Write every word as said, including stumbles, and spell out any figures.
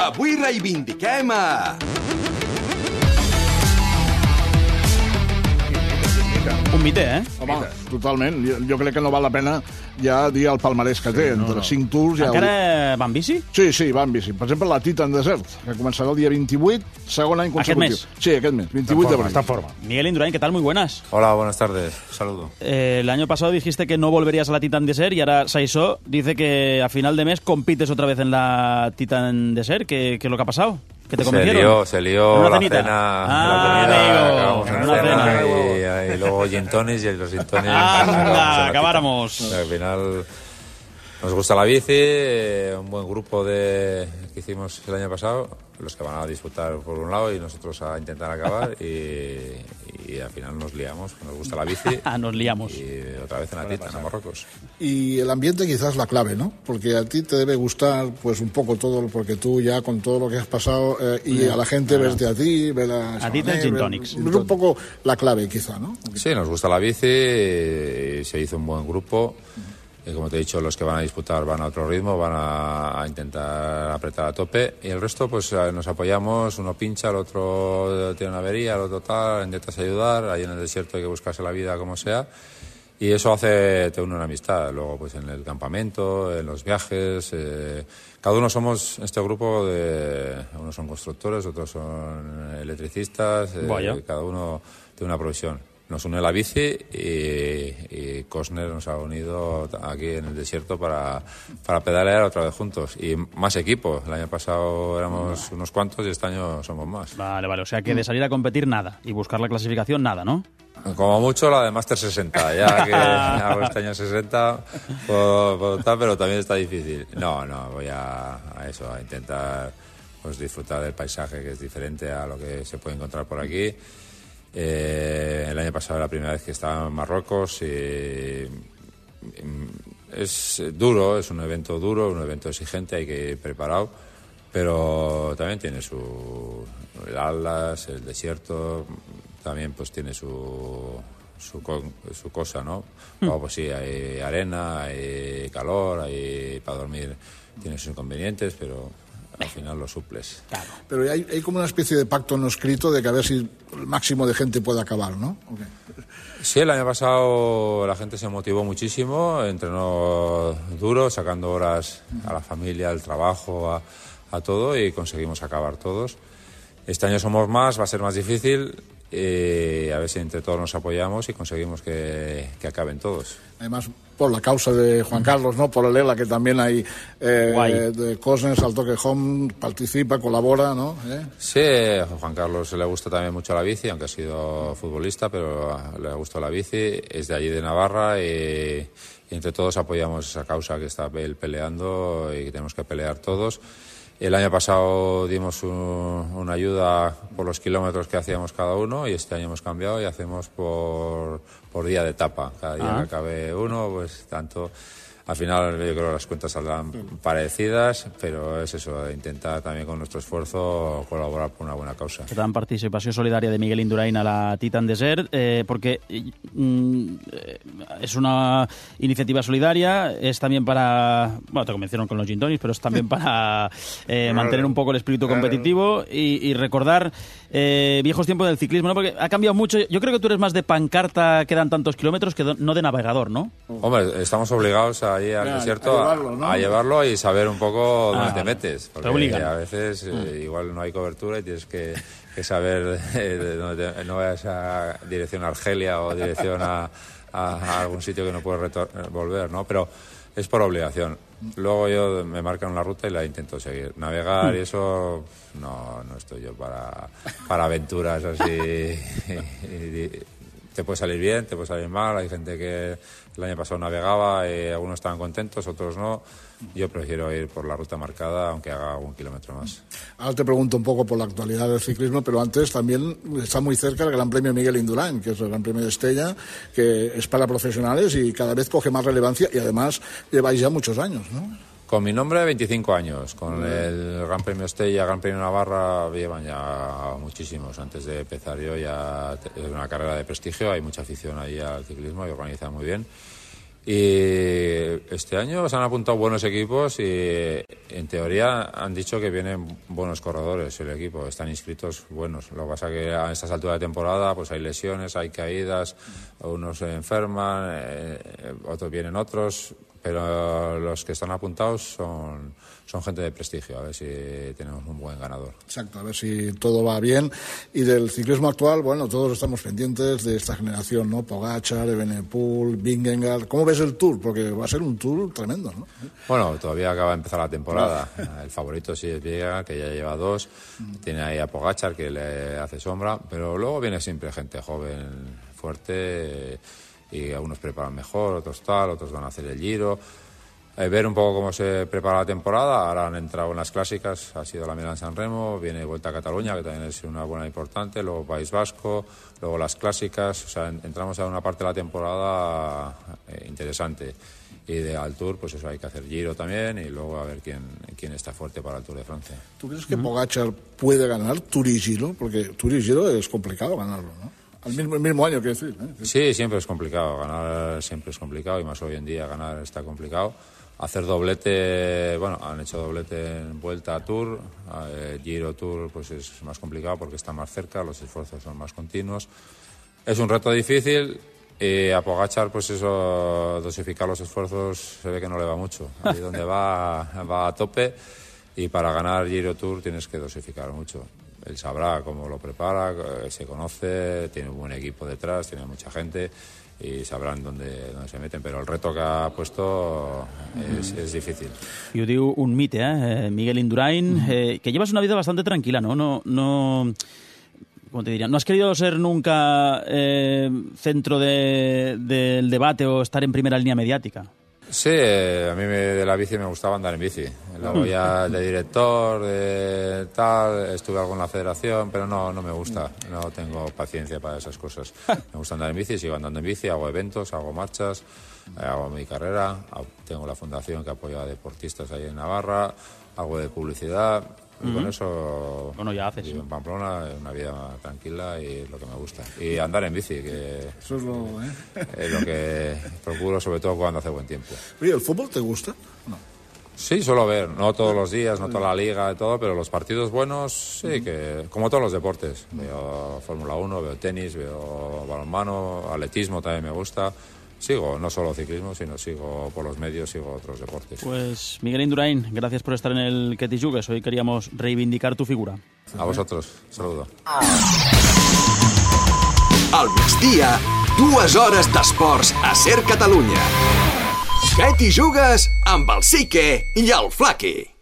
Avui reivindiquem a... Un mite, eh? Home, totalment. Jo, jo crec que no val la pena ja dir el palmarès que sí, té. Entre no, no. cinc tours... Ja Encara ho... va en bici? Sí, sí, va en bici. Per exemple, la Titan Desert, que començarà el dia vint-i-vuit, segon any consecutiu. ¿Aquest mes? Sí, aquest mes, vint-i-vuit d'abril. Está en forma. Miguel Indurain, ¿qué tal? Muy buenas. Hola, buenas tardes. Saludo. Eh, el año pasado dijiste que no volverías a la Titan Desert y ahora Saisó dice que a final de mes compites otra vez en la Titan Desert. ¿Qué, qué es lo que ha pasado? ¿Qué te convencieron? Se lió, se lió ¿Una la cenita? cena. Ah, la comida, amigo, acabamos en una cena cena. y, y luego gin tonics y los gin tonics. Anda, acabáramos. Al final nos gusta la bici, eh, un buen grupo de que hicimos el año pasado, los que van a disfrutar por un lado y nosotros a intentar acabar y, y al final nos liamos, nos gusta la bici. Nos liamos. Y otra vez en la Titan, en Marruecos. Y el ambiente quizás la clave, ¿no? Porque a ti te debe gustar pues un poco todo, porque tú ya con todo lo que has pasado eh, y a la gente claro. verte a ti, ver a... A ti te gin tonics. Es un poco la clave quizá, ¿no? Sí, nos gusta la bici, y se hizo un buen grupo. Y como te he dicho, los que van a disputar van a otro ritmo, van a, a intentar apretar a tope. Y el resto, pues nos apoyamos, uno pincha, el otro tiene una avería, el otro tal, intentas ayudar. Ahí en el desierto hay que buscarse la vida como sea. Y eso hace, te une una amistad. Luego, pues en el campamento, en los viajes. Eh, cada uno somos, este grupo, de unos son constructores, otros son electricistas. Eh, cada uno tiene una profesión. Nos une la bici y, y Cosner nos ha unido aquí en el desierto para, para pedalear otra vez juntos. Y más equipo. El año pasado éramos unos cuantos y este año somos más. Vale, vale. O sea que de salir a competir nada. Y buscar la clasificación nada, ¿no? Como mucho la de Master sesenta. Ya que hago este año sesenta, puedo, puedo tal, pero también está difícil. No, no, voy a, a eso, a intentar pues disfrutar del paisaje, que es diferente a lo que se puede encontrar por aquí. Eh, el año pasado era la primera vez que estaba en Marruecos y es duro, es un evento duro, un evento exigente, hay que ir preparado, pero también tiene su el Atlas, el desierto, también pues tiene su su, su cosa, ¿no? Luego pues sí, hay arena, hay calor, hay para dormir tiene sus inconvenientes, pero al final lo suples. Claro. Pero hay, hay como una especie de pacto no escrito de que a ver si el máximo de gente puede acabar, ¿no? Okay. Sí, el año pasado la gente se motivó muchísimo, entrenó duro, sacando horas a la familia, al trabajo, a, a todo, y conseguimos acabar todos. Este año somos más, va a ser más difícil, y a ver si entre todos nos apoyamos y conseguimos que, que acaben todos. Además, por la causa de Juan Carlos, ¿no? Por el E L A, que también hay eh, de Cosner, Salto que Home, participa, colabora, ¿no? ¿Eh? Sí, a Juan Carlos le gusta también mucho la bici, aunque ha sido futbolista, pero le gusta la bici, es de allí de Navarra y, y entre todos apoyamos esa causa que está él peleando y que tenemos que pelear todos. El año pasado dimos un, una ayuda por los kilómetros que hacíamos cada uno y este año hemos cambiado y hacemos por, por día de etapa. Cada día que acabe uno, pues tanto... Al final yo creo que las cuentas saldrán parecidas, pero es eso, intentar también con nuestro esfuerzo colaborar por una buena causa. Gran participació solidària de Miguel Indurain a la Titan Desert, eh, porque mm, es una iniciativa solidaria, es también para, bueno, te convencieron con los gin tonics, pero es también para eh, mantener un poco el espíritu competitivo y, y recordar eh, viejos tiempos del ciclismo, ¿no? Porque ha cambiado mucho. Yo creo que tú eres más de pancarta, que dan tantos kilómetros, que no de navegador, ¿no? Hombre, estamos obligados a ahí al ya, desierto a llevarlo, ¿no? a llevarlo y saber un poco dónde ah, te metes, porque a veces eh, igual no hay cobertura y tienes que, que saber eh, de dónde te, no vayas a dirección a Argelia o dirección a, a, a algún sitio que no puedes volver, ¿no? Pero es por obligación. Luego yo me marcan una ruta y la intento seguir. Navegar y eso, no, no estoy yo para, para aventuras así. y, y, te puede salir bien, te puede salir mal. Hay gente que el año pasado navegaba y algunos estaban contentos, otros no. Yo prefiero ir por la ruta marcada, aunque haga un kilómetro más. Ahora te pregunto un poco por la actualidad del ciclismo, pero antes también está muy cerca el Gran Premio Miguel Indurain, que es el Gran Premio de Estella, que es para profesionales y cada vez coge más relevancia y además lleváis ya muchos años, ¿no? Con mi nombre, veinticinco años. Con el Gran Premio Estella, Gran Premio Navarra, llevan ya muchísimos. Antes de empezar yo ya es una carrera de prestigio, hay mucha afición ahí al ciclismo y organizan muy bien. Y este año se han apuntado buenos equipos y en teoría han dicho que vienen buenos corredores el equipo, están inscritos buenos. Lo que pasa es que a estas alturas de temporada pues hay lesiones, hay caídas, unos se enferman, eh, otros vienen otros, pero los que están apuntados son, son gente de prestigio, a ver si tenemos un buen ganador. Exacto, a ver si todo va bien. Y del ciclismo actual, bueno, todos estamos pendientes de esta generación, ¿no? Pogačar, Evenepoel, Vingegaard. ¿Cómo ves el Tour? Porque va a ser un Tour tremendo, ¿no? Bueno, todavía acaba de empezar la temporada. El favorito sí es Vingegaard, que ya lleva dos. Tiene ahí a Pogačar, que le hace sombra. Pero luego viene siempre gente joven, fuerte, y algunos preparan mejor, otros tal, otros van a hacer el Giro. Eh, ver un poco cómo se prepara la temporada. Ahora han entrado en las clásicas, ha sido la Milán-San Remo, viene Vuelta a Cataluña, que también es una buena importante, luego País Vasco, luego las clásicas. O sea, en, entramos a una parte de la temporada eh, interesante. Y de al Tour, pues eso, hay que hacer Giro también y luego a ver quién, quién está fuerte para el Tour de Francia. ¿Tú crees que Pogačar puede ganar Tour y Giro? Porque Tour y Giro es complicado ganarlo, ¿no? Al mismo, el mismo año, quiero decir, ¿eh? Sí, siempre es complicado. Ganar siempre es complicado y más hoy en día ganar está complicado. Hacer doblete, bueno, han hecho doblete en Vuelta a Tour, eh, Giro Tour pues es más complicado porque está más cerca, los esfuerzos son más continuos. Es un reto difícil y a Pogačar pues eso, dosificar los esfuerzos se ve que no le va mucho. Ahí donde va, va a tope y para ganar Giro Tour tienes que dosificar mucho. Él sabrá cómo lo prepara, se conoce, tiene un buen equipo detrás, tiene mucha gente y sabrán dónde, dónde se meten, pero el reto que ha puesto es, es difícil. Yo digo un mite, ¿eh? Miguel Indurain, eh, que llevas una vida bastante tranquila, ¿no? No, no, ¿cómo te diría? ¿No has querido ser nunca eh, centro de, del debate o estar en primera línea mediática? Sí, a mí me, de la bici me gustaba andar en bici. Luego ya de director, de tal, estuve algo en la federación, pero no, no me gusta. No tengo paciencia para esas cosas. Me gusta andar en bici, sigo andando en bici, hago eventos, hago marchas, hago mi carrera. Tengo la fundación que apoya a deportistas ahí en Navarra, hago de publicidad. Y uh-huh. con eso bueno, ya haces. Vivo en Pamplona, una vida tranquila y es lo que me gusta. Y andar en bici, que eso es lo, ¿eh? es lo que procuro, sobre todo cuando hace buen tiempo. Oye, ¿el fútbol te gusta? No. Sí, suelo ver, no todos los días, no toda la liga y todo, pero los partidos buenos, sí, uh-huh. que como todos los deportes. Veo Fórmula uno, veo tenis, veo balonmano, atletismo también me gusta. Sigo, no solo ciclismo, sino sigo por los medios, sigo otros deportes. Pues Miguel Indurain, gracias por estar en el Que t'hi jugues. Hoy queríamos reivindicar tu figura. A vosotros, saludo. Al migdia, dues hores d'esports a Ser Catalunya. Que t'hi jugues amb el Sique i el Flaqui.